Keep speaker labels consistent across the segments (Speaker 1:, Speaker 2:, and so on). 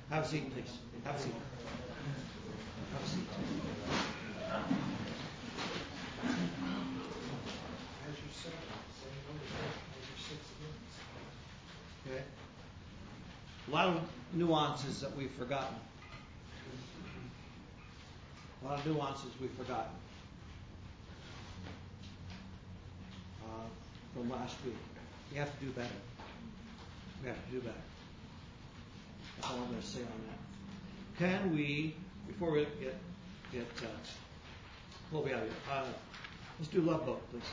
Speaker 1: Have a seat, please. Have a seat. Have a seat. Okay. A lot of nuances that we've forgotten. A lot of nuances we've forgotten from last week. We have to do better. We have to do better. That's all I'm going to say on that. Can we, before we get pull me out of here, let's do Love Boat, please.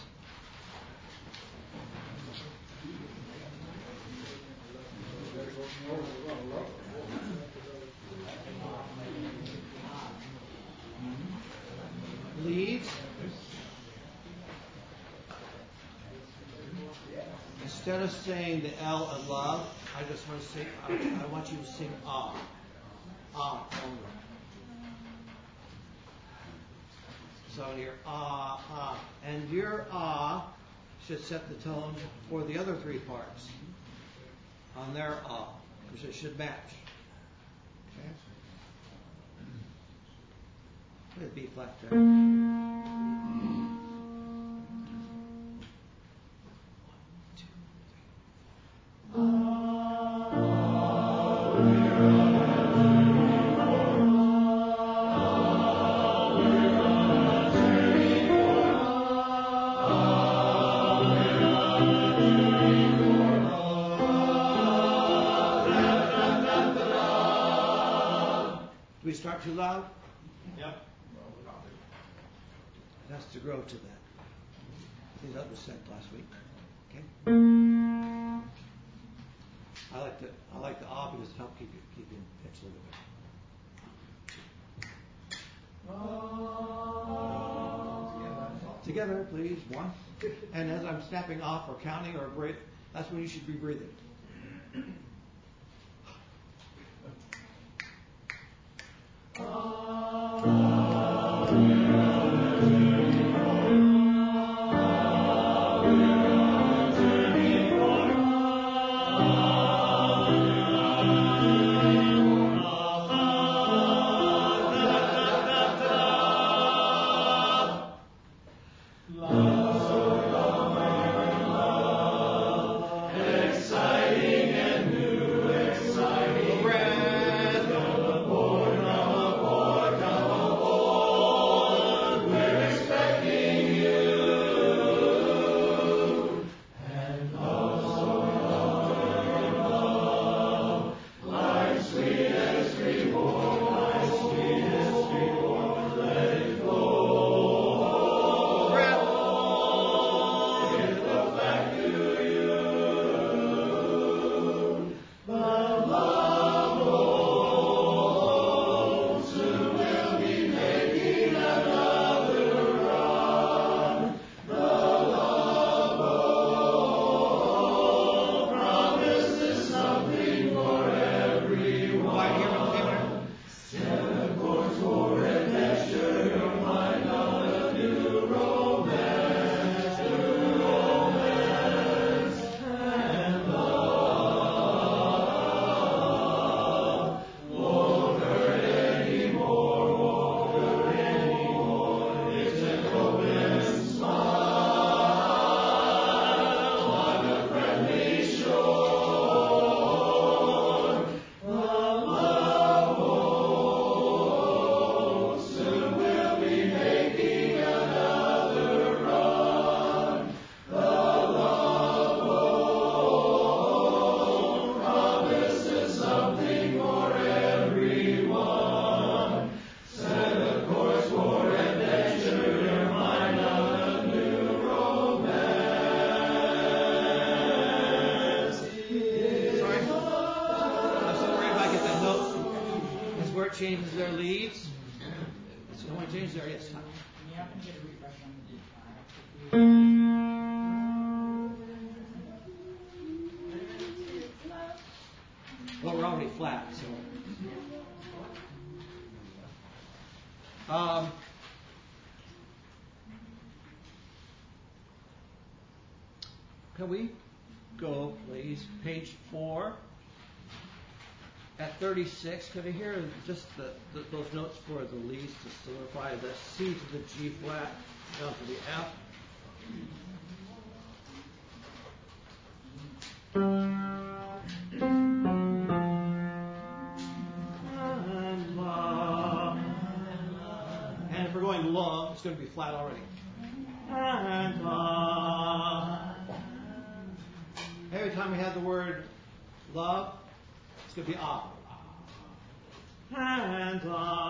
Speaker 1: Leads. Instead of saying the L of love, I just want to say, I want you to sing ah. Ah only. So here, ah, ah. And your ah should set the tone for the other three parts on their ah, because it should match. Okay? Play the B flat there. Do we start too loud?
Speaker 2: Yep.
Speaker 1: It has to grow to that. I think that was said last week. Okay. I like the ah because it helps keep you in pitch a little bit. Together, please. One. And as I'm snapping off or counting or break, that's when you should be breathing. Changes their leads. So when change their yes time. Well, we're already flat, so. Can we go, please, page 4? at 36, could I hear just those notes for the least to solidify the C to the G flat down to the F? And if we're going long, it's going to be flat already. Every time we have the word love, it's going to be ah. And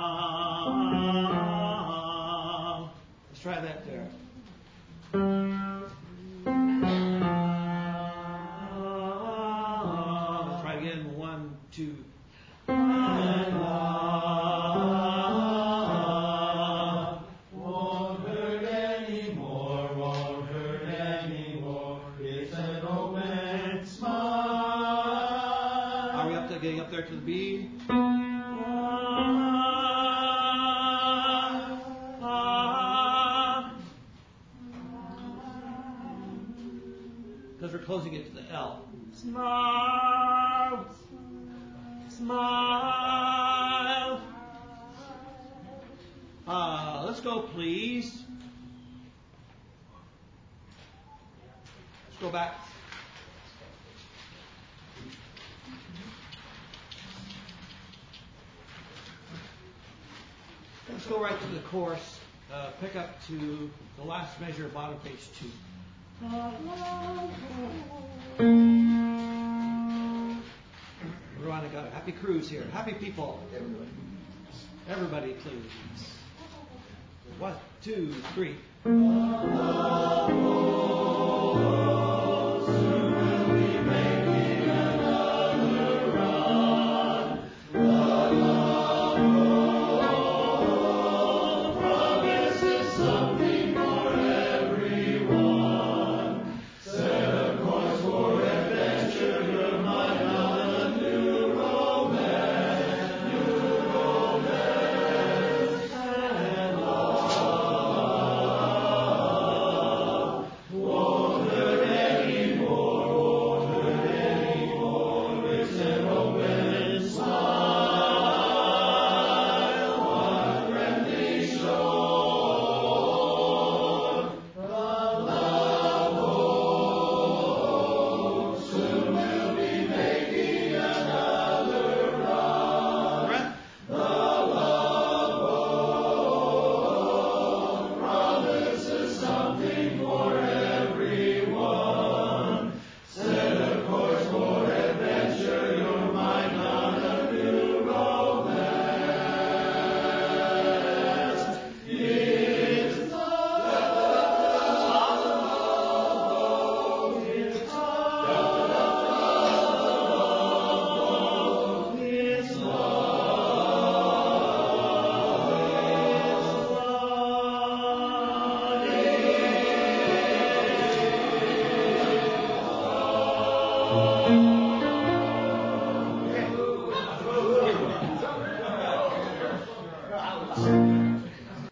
Speaker 1: love. Let's try that there. Let's try again. 1, 2. And love won't hurt anymore, won't hurt anymore. It's an open smile. Are we getting up there to the B? Because we're closing it to the L. Smile, smile. Let's go, please. Let's go back. Let's go right to the chorus. Pick up to the last measure, bottom page 2. Rwanda got a happy cruise here. Happy people. Everybody, please. 1, 2, 3.